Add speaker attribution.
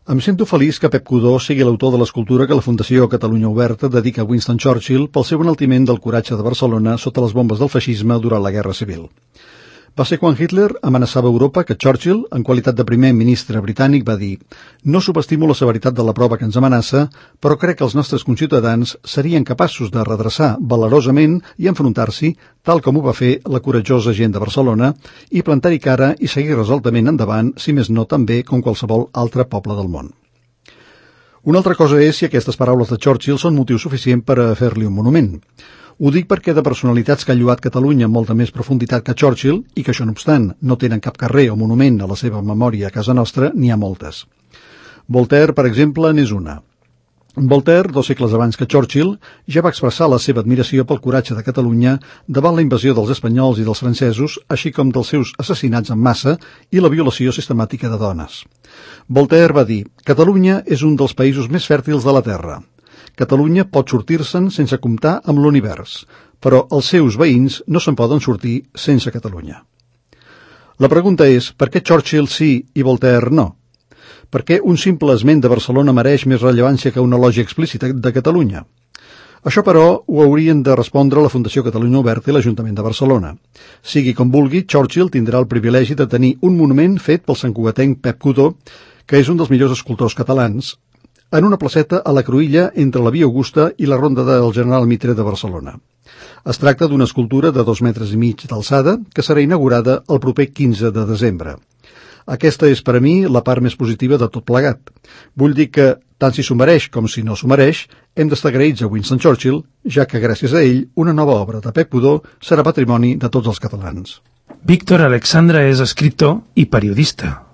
Speaker 1: Em sento feliç que Pep Codó sigui l'autor de l'escultura que la Fundació Catalunya Oberta dedica a Winston Churchill pel seu enaltiment del coratge de Barcelona sota les bombes del feixisme durant la Guerra Civil. Va ser quan Hitler amenaçava Europa que Churchill, en qualitat de primer ministre britànic, va dir: «No subestimo la severitat de la prova que ens amenaça, però crec que els nostres conciutadans serien capaços de redreçar valerosament i enfrontar-s'hi, tal com ho va fer la coratjosa gent de Barcelona, i plantar-hi cara i seguir resoltament endavant, si més no tan bé com qualsevol altre poble del món». Una altra cosa és si aquestes paraules de Churchill són motiu suficient per a fer-li un monument. Ho dic perquè de personalitats que han lluat Catalunya amb molta més profunditat que Churchill, i que això no obstant no tenen cap carrer o monument a la seva memòria a casa nostra, n'hi ha moltes. Voltaire, per exemple, n'és una. Voltaire, 2 segles abans que Churchill, ja va expressar la seva admiració pel coratge de Catalunya davant la invasió dels espanyols i dels francesos, així com dels seus assassinats en massa i la violació sistemàtica de dones. Voltaire va dir: «Catalunya és un dels països més fèrtils de la terra. Catalunya pot sortir-se'n sense comptar amb l'univers, però els seus veïns no se'n poden sortir sense Catalunya». La pregunta és, per què Churchill sí i Voltaire no? Per què un simple esment de Barcelona mereix més rellevància que una elogi explícita de Catalunya? Això, però, ho haurien de respondre la Fundació Catalunya Oberta i l'Ajuntament de Barcelona. Sigui com vulgui, Churchill tindrà el privilegi de tenir un monument fet pel santcugatenc Pep Codó, que és un dels millors escultors catalans, en una placeta a la cruïlla entre la Via Augusta i la Ronda del General Mitre de Barcelona. Es tracta d'una escultura de 2,5 metres d'alçada que serà inaugurada el proper 15 de desembre. Aquesta és, per a mi, la part més positiva de tot plegat. Vull dir que, tant si s'ho mereix com si no s'ho mereix, hem d'estar agraïts a Winston Churchill, ja que gràcies a ell una nova obra de Pep Codó serà patrimoni de tots els catalans.
Speaker 2: Víctor Alexandra és escriptor i periodista.